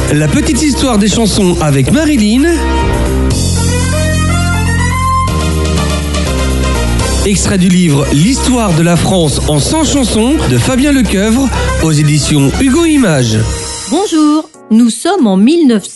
La petite histoire des chansons avec Marilyn. Extrait du livre L'histoire de la France en 100 chansons de Fabien Lecoeuvre aux éditions Hugo Images. Bonjour, nous sommes en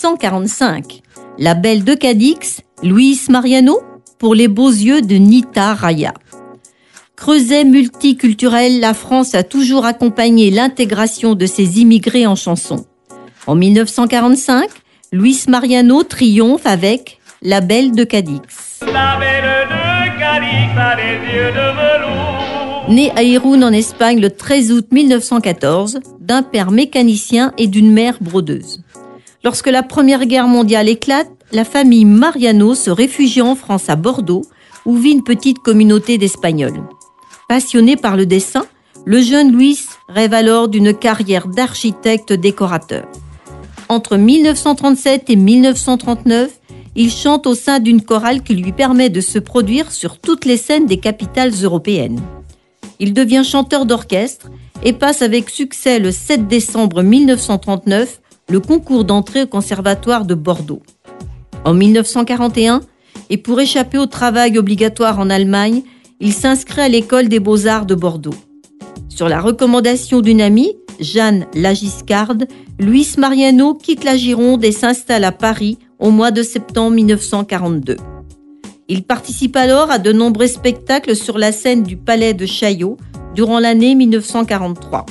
1945. La Belle de Cadix, Luis Mariano, pour les beaux yeux de Nita Raya. Creuset multiculturel, la France a toujours accompagné l'intégration de ses immigrés en chansons. En 1945, Luis Mariano triomphe avec La Belle de Cadix. La Belle de Cadix a les yeux de velours. Né à Irún en Espagne le 13 août 1914, d'un père mécanicien et d'une mère brodeuse. Lorsque la Première Guerre mondiale éclate, la famille Mariano se réfugie en France à Bordeaux, où vit une petite communauté d'Espagnols. Passionné par le dessin, le jeune Luis rêve alors d'une carrière d'architecte décorateur. Entre 1937 et 1939, il chante au sein d'une chorale qui lui permet de se produire sur toutes les scènes des capitales européennes. Il devient chanteur d'orchestre et passe avec succès le 7 décembre 1939 le concours d'entrée au Conservatoire de Bordeaux. En 1941, et pour échapper au travail obligatoire en Allemagne, il s'inscrit à l'école des Beaux-Arts de Bordeaux. Sur la recommandation d'une amie, Jeanne Lagiscarde, Luis Mariano quitte la Gironde et s'installe à Paris au mois de septembre 1942. Il participe alors à de nombreux spectacles sur la scène du Palais de Chaillot durant l'année 1943.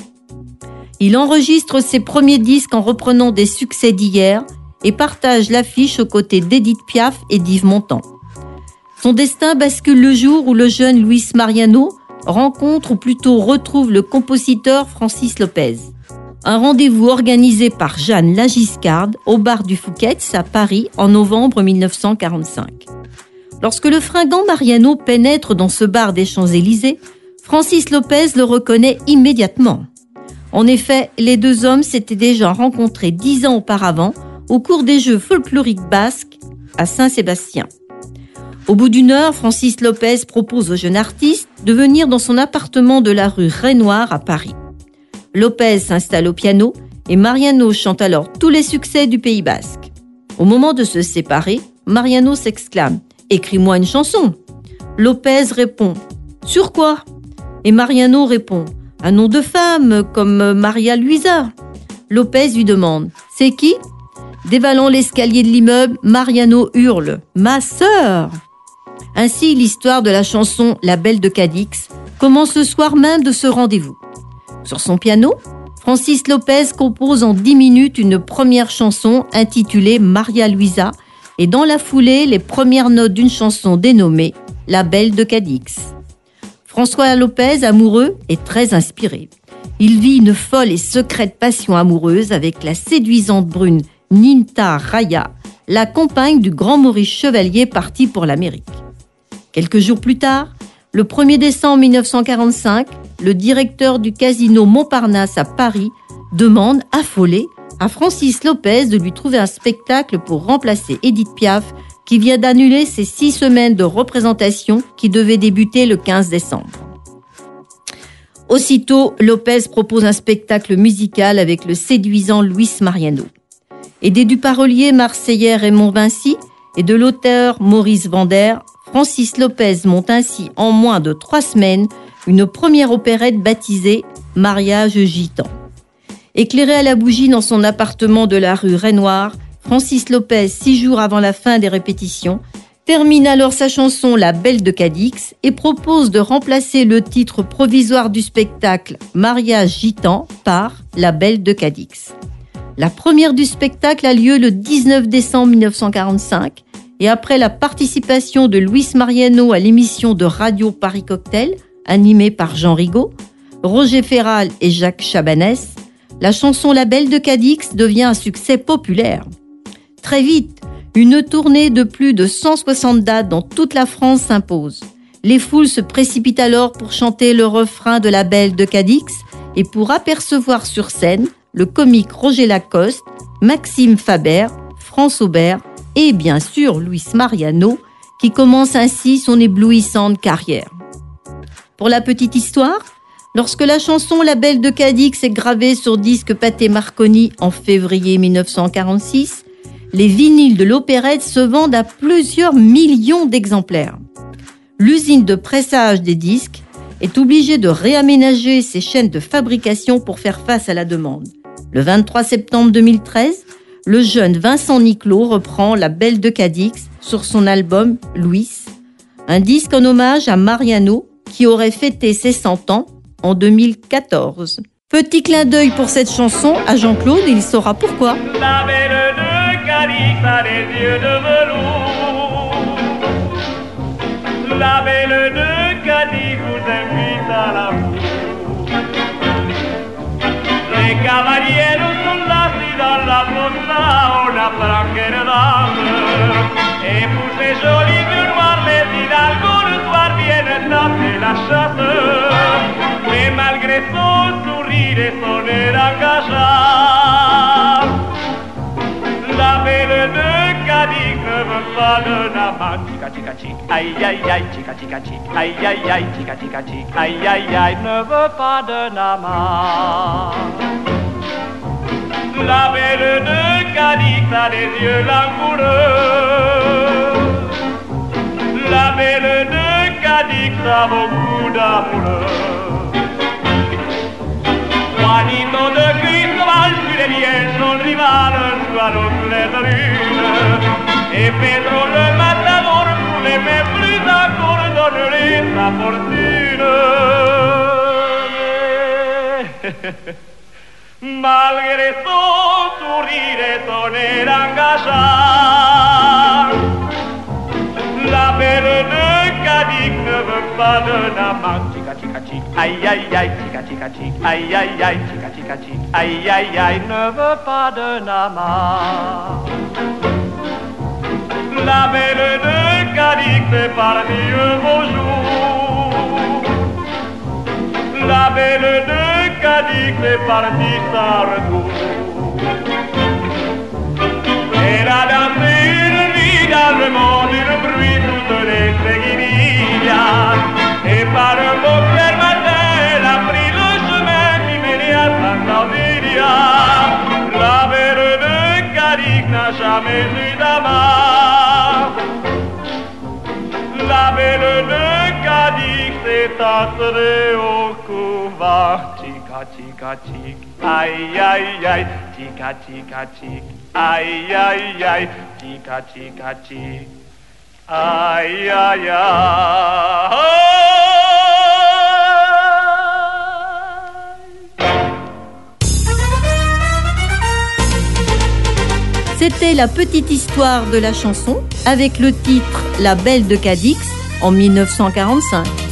Il enregistre ses premiers disques en reprenant des succès d'hier et partage l'affiche aux côtés d'Édith Piaf et d'Yves Montand. Son destin bascule le jour où le jeune Luis Mariano rencontre ou plutôt retrouve le compositeur Francis Lopez. Un rendez-vous organisé par Jeanne Lagiscarde au bar du Fouquet's à Paris en novembre 1945. Lorsque le fringant Mariano pénètre dans ce bar des Champs-Élysées, Francis Lopez le reconnaît immédiatement. En effet, les deux hommes s'étaient déjà rencontrés 10 ans auparavant au cours des Jeux folkloriques basques à Saint-Sébastien. Au bout d'une heure, Francis Lopez propose au jeune artiste de venir dans son appartement de la rue Rainoir à Paris. Lopez s'installe au piano et Mariano chante alors tous les succès du Pays basque. Au moment de se séparer, Mariano s'exclame « Écris-moi une chanson !» Lopez répond « Sur quoi ?» Et Mariano répond « Un nom de femme comme Maria Luisa !» Lopez lui demande « C'est qui ?» Dévalant l'escalier de l'immeuble, Mariano hurle « Ma sœur !» Ainsi, l'histoire de la chanson La Belle de Cadix commence le soir même de ce rendez-vous. Sur son piano, Francis Lopez compose en 10 minutes une première chanson intitulée Maria Luisa et dans la foulée, les premières notes d'une chanson dénommée La Belle de Cadix. François Lopez, amoureux, est très inspiré. Il vit une folle et secrète passion amoureuse avec la séduisante brune Nita Raya, la compagne du grand Maurice Chevalier parti pour l'Amérique. Quelques jours plus tard, le 1er décembre 1945, le directeur du casino Montparnasse à Paris demande, affolé, à Francis Lopez de lui trouver un spectacle pour remplacer Édith Piaf, qui vient d'annuler ses 6 semaines de représentation qui devaient débuter le 15 décembre. Aussitôt, Lopez propose un spectacle musical avec le séduisant Luis Mariano. Aidé du parolier marseillais Raymond Vinci et de l'auteur Maurice Vander, Francis Lopez monte ainsi en moins de 3 semaines une première opérette baptisée Mariage gitan. Éclairé à la bougie dans son appartement de la rue Rainoir, Francis Lopez, 6 jours avant la fin des répétitions, termine alors sa chanson La Belle de Cadix et propose de remplacer le titre provisoire du spectacle Mariage gitan par La Belle de Cadix. La première du spectacle a lieu le 19 décembre 1945 et après la participation de Luis Mariano à l'émission de Radio Paris Cocktail, animée par Jean Rigaud, Roger Ferral et Jacques Chabanès, la chanson La Belle de Cadix devient un succès populaire. Très vite, une tournée de plus de 160 dates dans toute la France s'impose. Les foules se précipitent alors pour chanter le refrain de La Belle de Cadix et pour apercevoir sur scène le comique Roger Lacoste, Maxime Faber, France Aubert et bien sûr Luis Mariano, qui commence ainsi son éblouissante carrière. Pour la petite histoire, Lorsque la chanson La Belle de Cadix est gravée sur disque Pathé Marconi en février 1946, les vinyles de l'opérette se vendent à plusieurs millions d'exemplaires. L'usine de pressage des disques est obligée de réaménager ses chaînes de fabrication pour faire face à la demande. Le 23 septembre 2013, le jeune Vincent Niclot reprend La Belle de Cadix sur son album Louis, un disque en hommage à Mariano qui aurait fêté ses 100 ans en 2014. Petit clin d'œil pour cette chanson à Jean-Claude, il saura pourquoi. La belle de Cadix a les yeux de velours. La belle de Cadix vous invite à l'amour. Les cavaliers sont assis dans la fossa, on apprend quelle dame. Et pour ces jolis yeux noirs, les hidalgos le soir viennent danser la chasse. Mais malgré son sourire et son air engageant, la belle de Cadix ne veut pas de amant. Tica tica tic, aïe aïe aïe, tica tica tic, aïe aïe aïe, tica tica tic, aïe aïe aïe, ne veut pas de amant. La belle de Cadix a des yeux langoureux. La belle de Cadix a beaucoup d'amoureux. Juanito de Cristobal, sur les liens, son rival, soit l'autre les lune. Et Pedro le matador, pour les mêmes plus encore, donnerait sa fortune. Malgré son sourire et son air engageant, la belle de Cadix ne veut pas d'un amant. Tica tica tic, aïe aïe aïe, tica tica tic, aïe aïe aïe, tica tica tic, aïe aïe aïe, ne veut pas d'un amant. La belle de Cadix est partie un beau jour. La belle de Cadix est partie sans retour. Elle a dansé une vie dans le monde, le bruit, toutes les seguidillas. Et par un beau clair matin, elle a pris le chemin qui menait à Santa Lidia. La belle de Cadix n'a jamais eu d'amant. La belle de Cadix est entrée au couvent. Tica tica tic, aïe aïe aïe, tica tica tic, aïe aïe aïe, tica tica tic, aïe aïe aïe. C'était la petite histoire de la chanson avec le titre La Belle de Cadix en 1945.